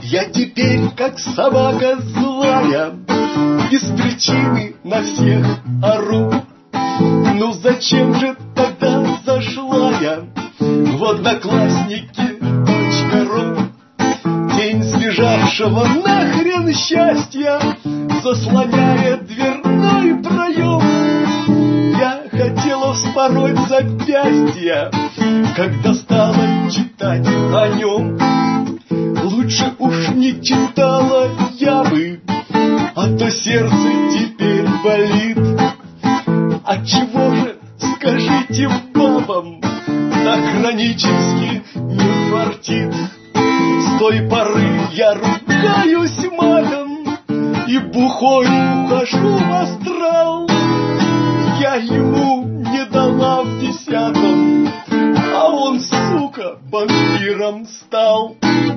Я теперь, как собака злая, без причины на всех ору. Ну зачем же тогда зашла я в Одноклассники.ру? Тень сбежавшего нахрен счастья заслоняет дверной проем. Я хотела вспороть запястья, когда стала читать о нем. Лучше уж не читала я бы, а то сердце теперь болит. Отчего же, скажите бабам, так хронически не фартит? С той поры я ругаюсь матом и бухой ухожу в астрал. Я ему не дала в 10-м, а он, сука, банкиром стал.